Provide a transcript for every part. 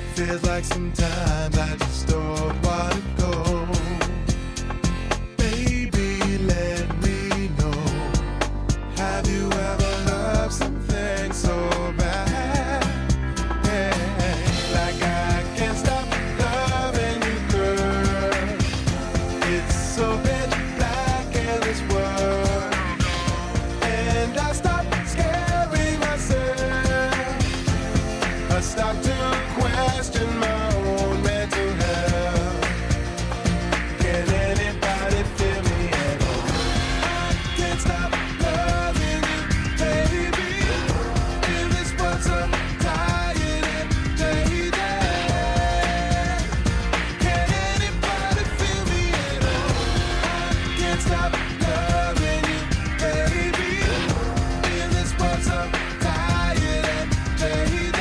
Feels like sometimes I just don't want to go. Baby, let me know. Have you ever loved something so bad? Yeah, like I can't stop loving you, girl. It's so pitch black in this world, and I stopped scaring myself. I stopped to question my own mental health. Can anybody feel me at all? I can't stop loving you, baby. In this world so tired and jaded. Can anybody feel me at all? I can't stop loving you, baby. In this world so tired and jaded.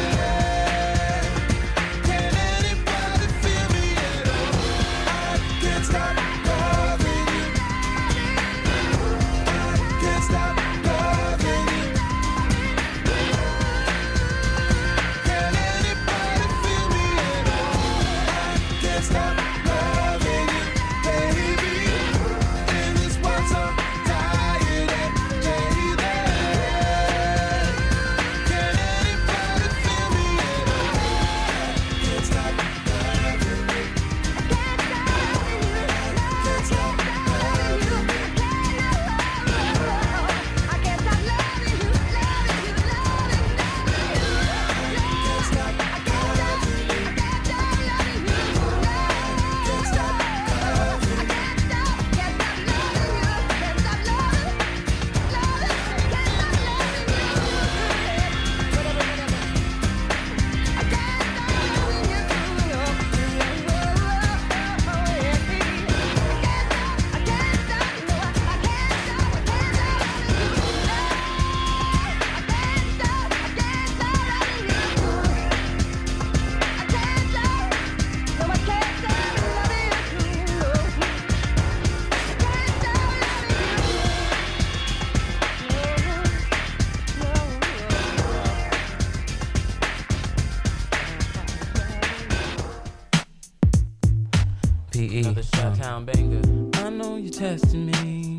Another Shot-Town banger. I know you're testing me.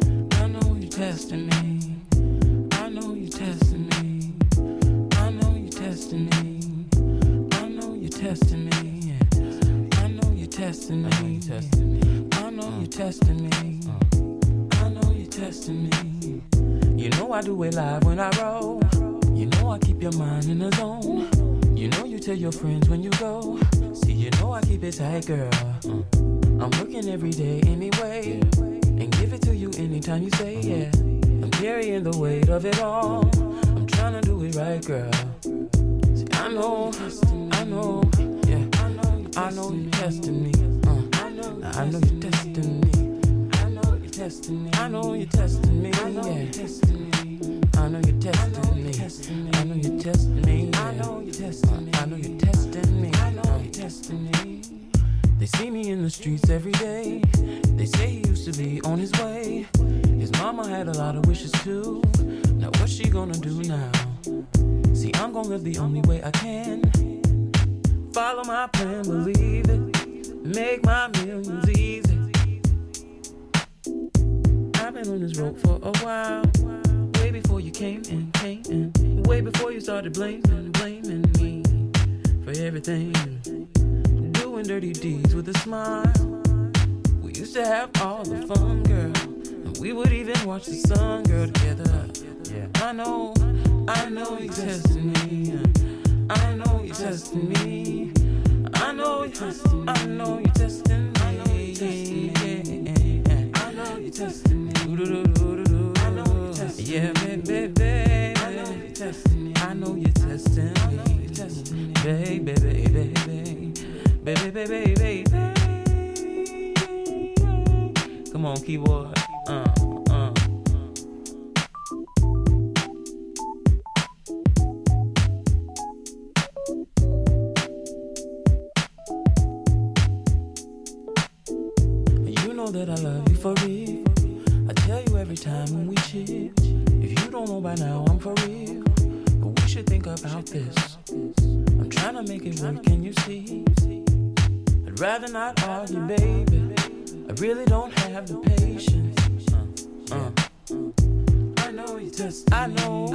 I know you're testing me. I know you're testing me. I know you're testing me. I know you're testing me. I know you're testing me. I know you're testing me. I know you're testing me. You know I do it live when I roll. You know I keep your mind in the zone. You know you tell your friends when you go. See, you know I keep it tight, girl. I'm working every day anyway, and give it to you anytime you say yeah. I'm carrying the weight of it all. I'm trying to do it right, girl. See, I know, yeah. I know you're testing me. I know you're testing me. I know you're testing me. I know you're testing me. Yeah. I know you're testing me. I know you're testing me. I know you're testing me. I know you're testing me. I know you're testing me. I know you're testing me. They see me in the streets every day. They say he used to be on his way. His mama had a lot of wishes too. Now what's she gonna do now? See, I'm gonna live the only way I can. Follow my plan, believe it. Make my millions easy. I've been on this road for a while. Way before you came in. Way before you started blaming me for everything. Dirty deeds with a smile. We used to have all the fun, girl, and we would even watch the sun, girl, together. Yeah. I know you're testing me. I know you're testing me. I know you're testing me. I know you're testing me. I know you're testing me. I know you're testing me. I know you're testing me. Yeah, baby. I know you're testing me. I know you're testing me. I know you're testing me. Baby. Baby. Come on, keyboard. You know that I love you for real. I tell you every time when we chill. If you don't know by now, I'm for real. But we should think about this. I'm trying to make it work, can you see? I'd rather not argue, baby. I really don't have the patience. I know you testing me. I know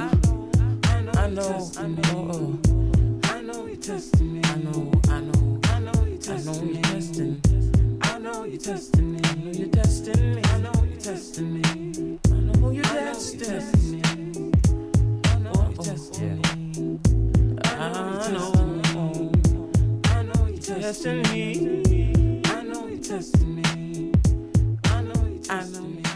you testing me. I know you testing me. I know you testing me. I know you testing me. I know you testing me. I know you testing me. I know you testing me. I know you testing me. I know you testing me. I know you testing me.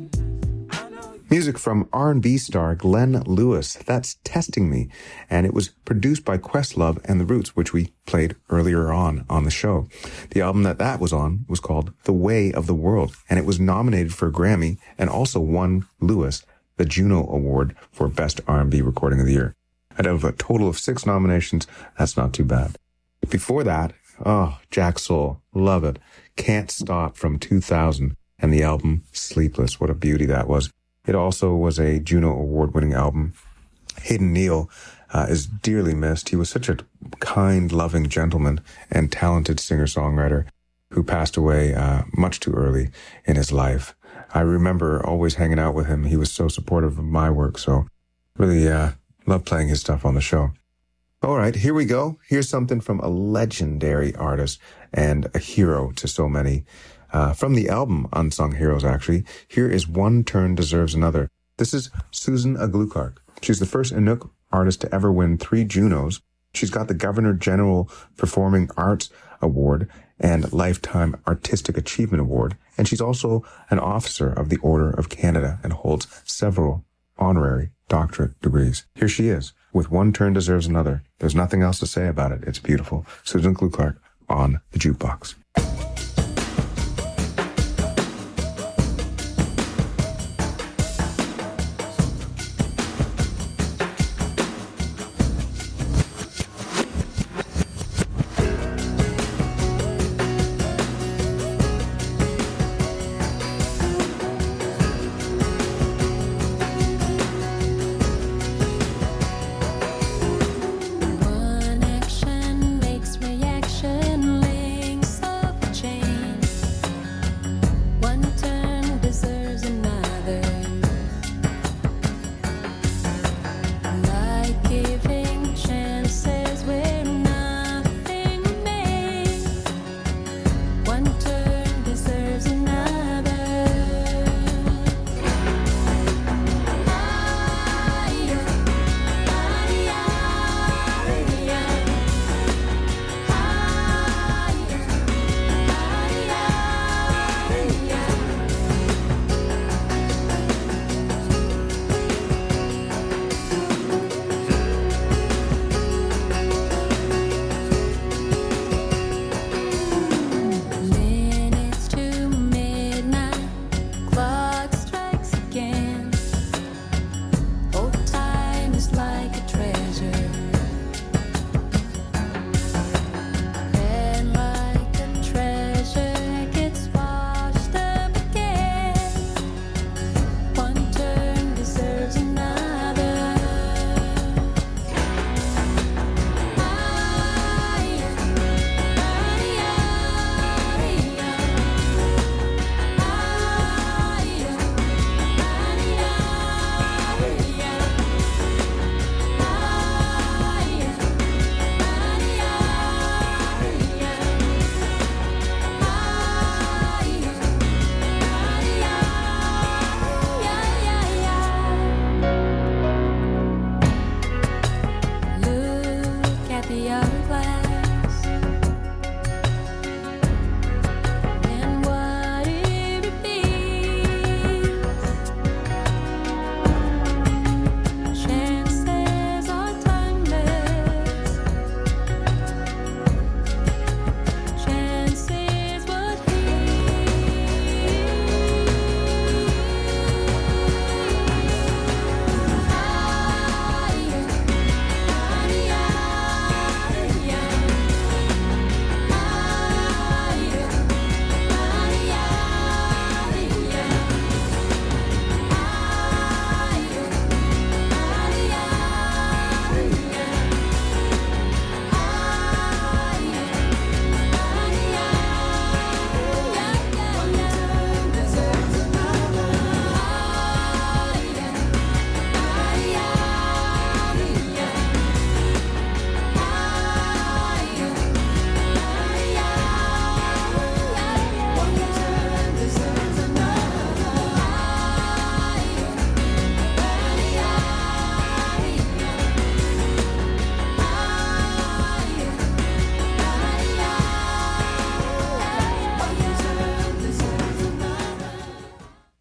Music from R&B star Glenn Lewis. That's Testing Me. And it was produced by Questlove and The Roots, which we played earlier on the show. The album that was on was called The Way of the World, and it was nominated for a Grammy and also won Lewis the Juno Award for Best R&B Recording of the Year. Out of a total of 6 nominations, that's not too bad. Before that, Jack Soul, love it. Can't Stop from 2000, and the album Sleepless. What a beauty that was. It also was a Juno Award-winning album. Hayden Neal is dearly missed. He was such a kind, loving gentleman and talented singer-songwriter who passed away much too early in his life. I remember always hanging out with him. He was so supportive of my work, so really love playing his stuff on the show. All right, here we go. Here's something from a legendary artist and a hero to so many. From the album Unsung Heroes, actually, here is One Turn Deserves Another. This is Susan Agluklark. She's the first Inuk artist to ever win 3 Junos. She's got the Governor General Performing Arts Award and Lifetime Artistic Achievement Award. And she's also an officer of the Order of Canada and holds several honorary doctorate degrees. Here she is with One Turn Deserves Another. There's nothing else to say about it. It's beautiful. Susan Agluklark on the Jukebox. One action makes reaction links up.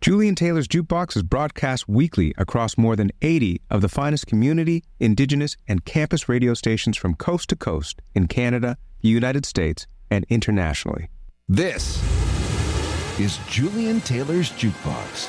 Julian Taylor's Jukebox is broadcast weekly across more than 80 of the finest community, indigenous, and campus radio stations from coast to coast in Canada, the United States, and internationally. This is Julian Taylor's Jukebox.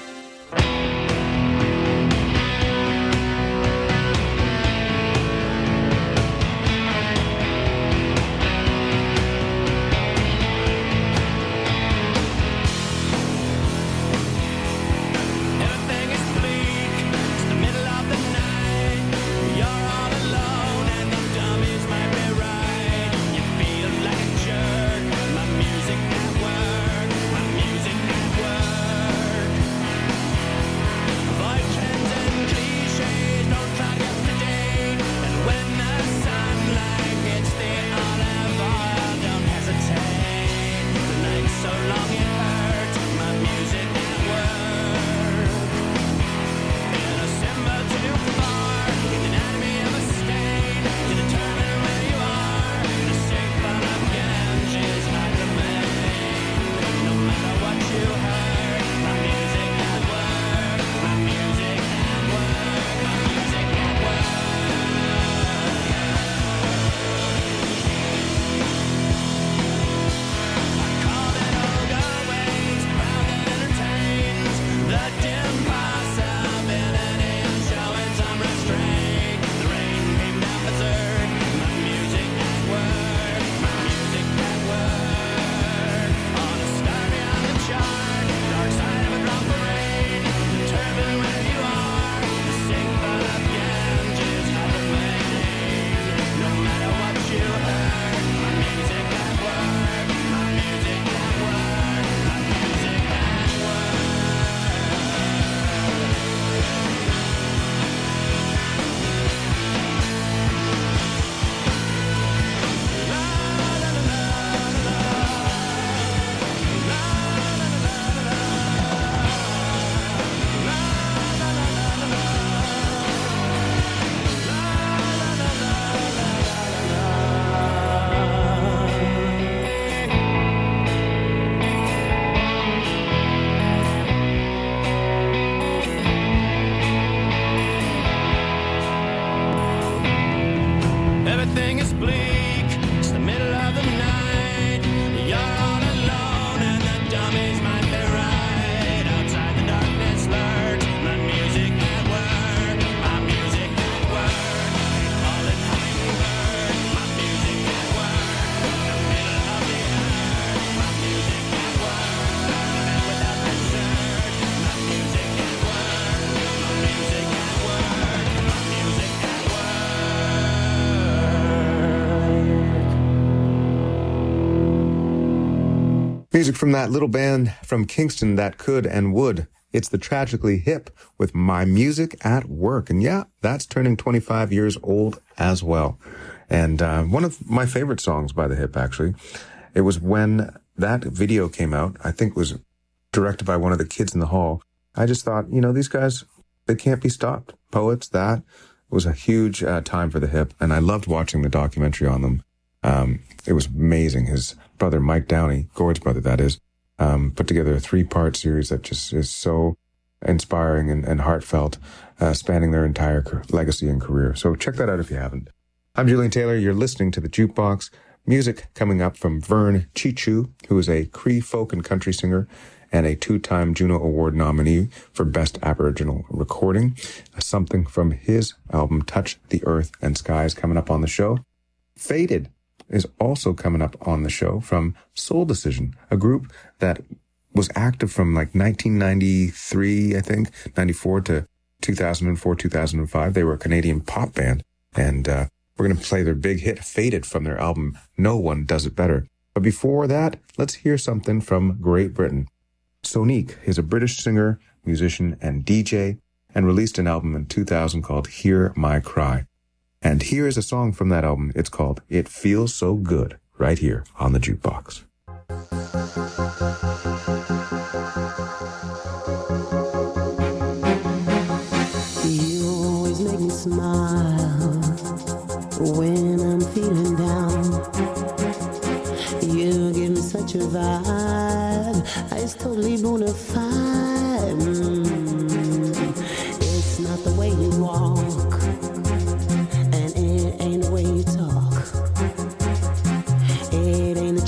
Music from that little band from Kingston that could and would. It's the Tragically Hip with My Music at Work. And yeah, that's turning 25 years old as well. And one of my favorite songs by the Hip, actually. It was when that video came out. I think it was directed by one of the kids in the hall. I just thought, you know, these guys, they can't be stopped. Poets, that was a huge time for the Hip. And I loved watching the documentary on them. It was amazing. His brother, Mike Downey, Gord's brother, that is, put together a 3-part series that just is so inspiring and heartfelt, spanning their entire legacy and career. So check that out if you haven't. I'm Julian Taylor. You're listening to The Jukebox. Music coming up from Vern Chichu, who is a Cree folk and country singer and a 2-time Juno Award nominee for Best Aboriginal Recording. Something from his album Touch the Earth and Skies coming up on the show. Faded is also coming up on the show from Soul Decision, a group that was active from like 1993, I think, 94 to 2004, 2005. They were a Canadian pop band. And we're going to play their big hit, Faded, from their album No One Does It Better. But before that, let's hear something from Great Britain. Sonique is a British singer, musician, and DJ, and released an album in 2000 called Hear My Cry. And here is a song from that album. It's called It Feels So Good, right here on The Jukebox. You always make me smile when I'm feeling down. You give me such a vibe. It's totally bona fide.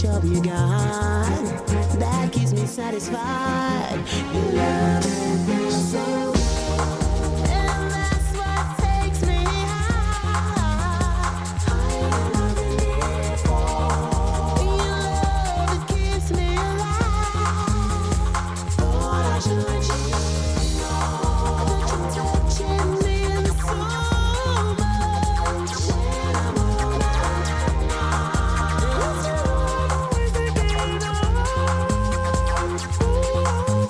of you got that keeps me satisfied. Your love is so. And that's what takes me high. Higher than before. Your love, it keeps me alive. Oh, I should let you know that you're touching me so much. When I'm all alone, it's you always thinking of. Ooh,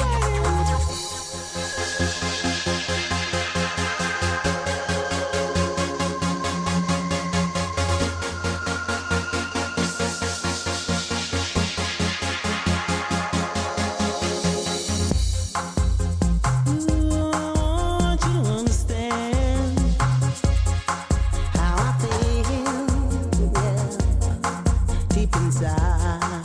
I want you to understand how I feel, yeah, deep inside.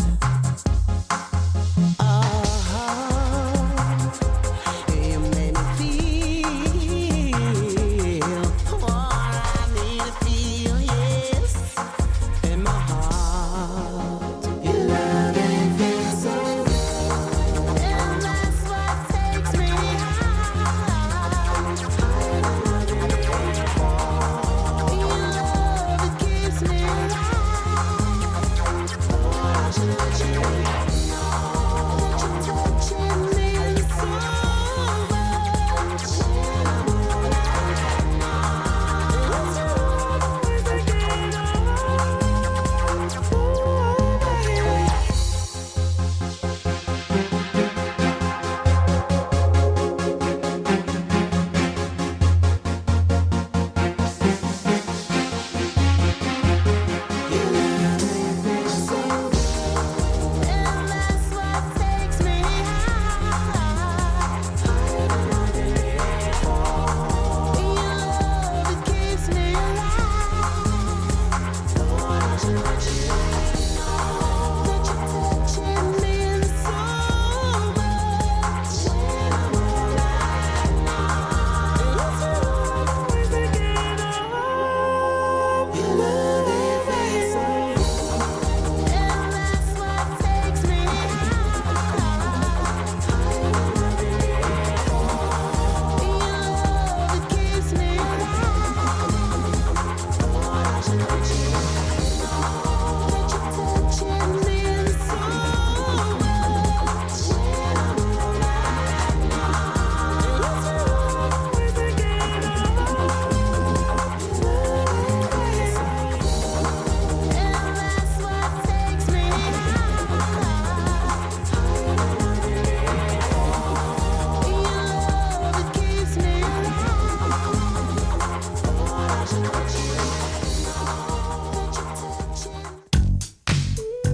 You made me feel what I need to feel, yes, in my heart. Your love and feels so good, and that's what takes me high. Higher than before. Your love, it keeps me alive. Oh, I should let you know that you're touching me so much. When I'm all alone, it's you always thinking of. Ooh, baby. Your love is so good, and that's what takes me high. Higher than before. Your love, it keeps me alive. Oh, I should let you know that you're touching me so much. When I'm all alone, it's you always thinking of. Your love is so good, and that's what takes me high. Higher than before. Your love, it keeps me alive. Oh, I should let you know that you're touching me so much. When I'm all alone, it's you always thinking of. Your love is so good, and that's what takes me high. Higher than before. Your love, it keeps me alive. Oh, I should let you know that you're touching.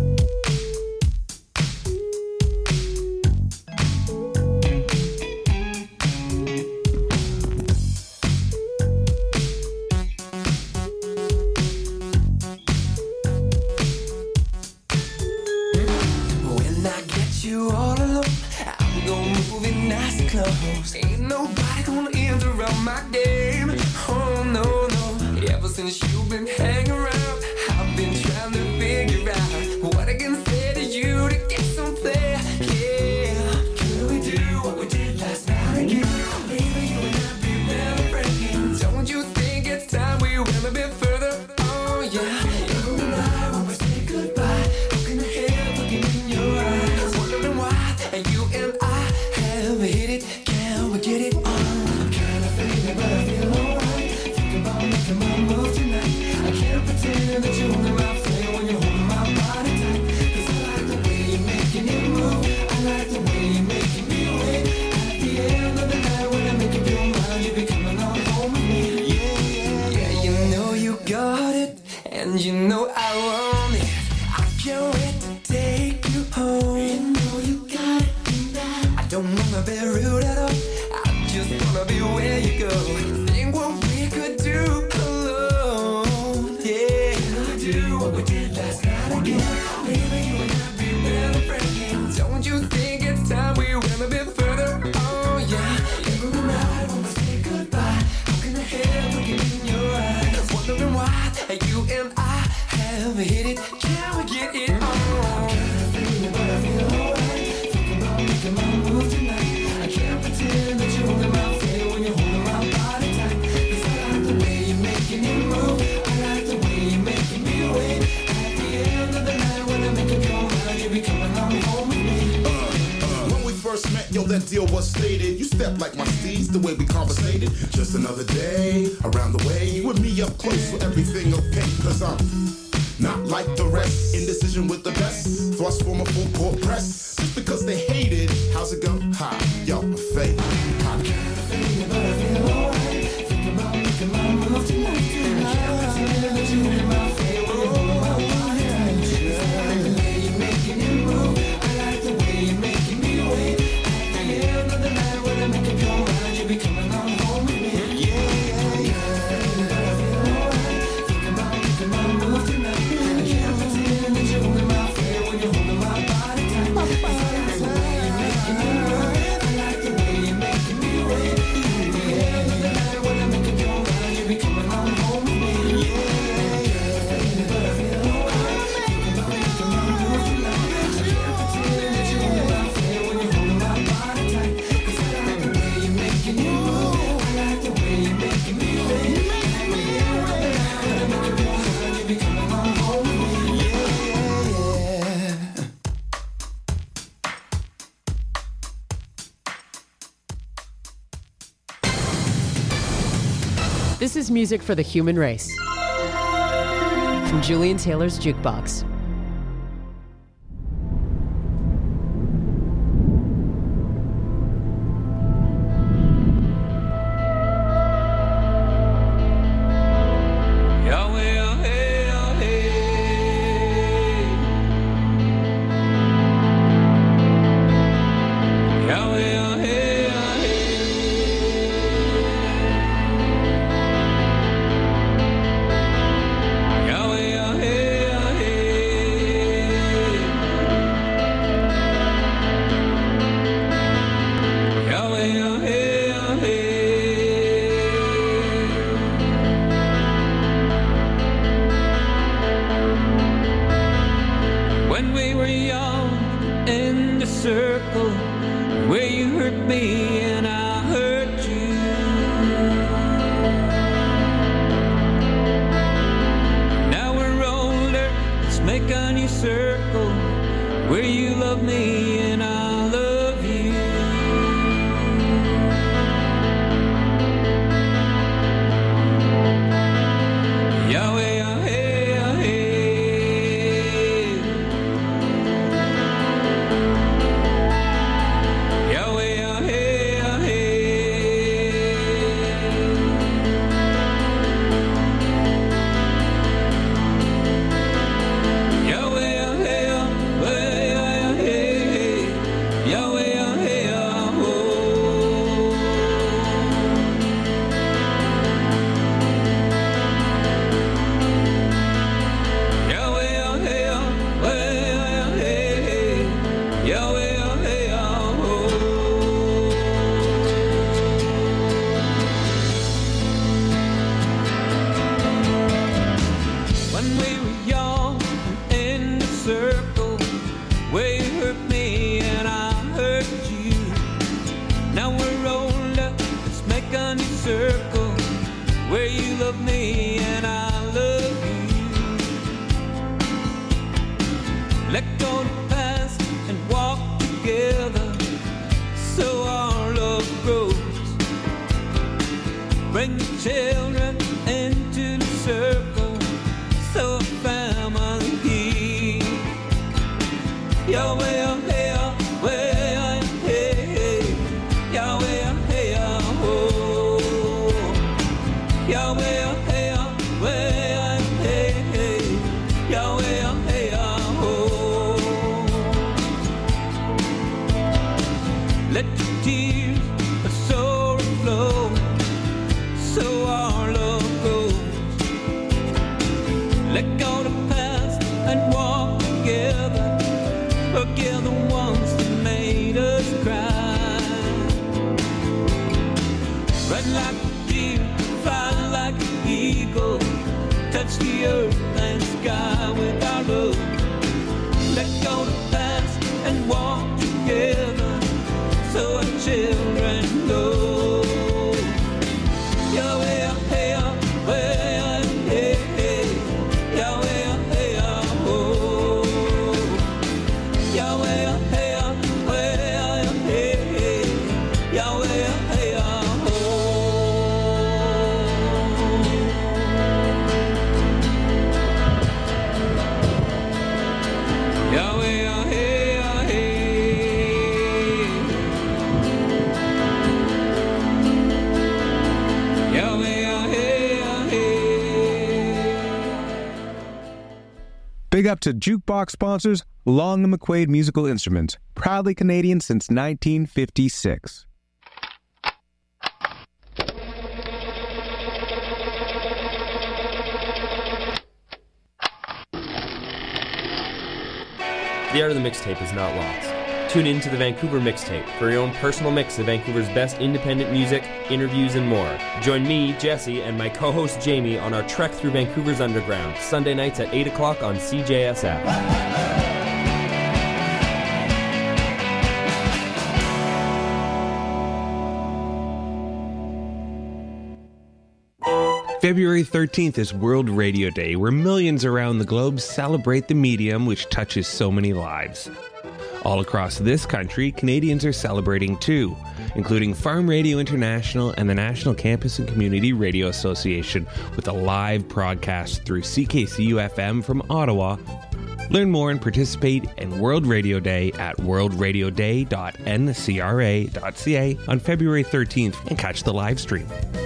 When I get you all alone, I'm gonna move it nice and close. Ain't nobody gonna interrupt my game. Oh no, no. Ever since you've been hanging around, I've been trying to figure out what I can say to you to get some play. Yeah, could we do what we did last night again? Maybe you and I be better friends. Don't you think it's time we went a bit further? Oh yeah. Every night when we say goodbye, looking ahead, looking in your eyes, wondering why you and I have hit it. Can we get it on? I'm kinda feeling, but I feel alright. Think about making my move tonight. I can't pretend that you're only my friend when you're holding my body tight. 'Cause I like the way you're making it move. I like the way you're making me wait. At the end of the night when I make up your mind, you be coming on home with me. Yeah, you know you got it, and you know I want it. I can't wait to take you home. You know you got it, and I don't wanna be rude at all. I just wanna be where you go. Think what we could do alone. Yeah, can I do what we did last night again? Maybe you and I be better friends. Don't you think it's time we went a bit further? Oh yeah. Every night when we say goodbye, looking ahead, looking in your eyes, wondering why you and I have hit it. Can we get it on? that deal was stated. You step like my steeds, the way we conversated. Just another day, around the way. You and me up close, so everything okay. Cause I'm not like the rest. Indecision with the best. Thrust from a full court press. Just because they hate it. How's it go? Ha, yo, I'm fake. Ha. This is music for the human race. From Julian Taylor's Jukebox. Big up to Jukebox sponsors Long & McQuaid Musical Instruments, proudly Canadian since 1956. The art of the mixtape is not lost. Tune in to the Vancouver Mixtape for your own personal mix of Vancouver's best independent music, interviews, and more. Join me, Jesse, and my co-host Jamie on our trek through Vancouver's underground, Sunday nights at 8 o'clock on CJSF. February 13th is World Radio Day, where millions around the globe celebrate the medium which touches so many lives. All across this country, Canadians are celebrating too, including Farm Radio International and the National Campus and Community Radio Association, with a live broadcast through CKCU-FM from Ottawa. Learn more and participate in World Radio Day at worldradioday.ncra.ca on February 13th and catch the live stream.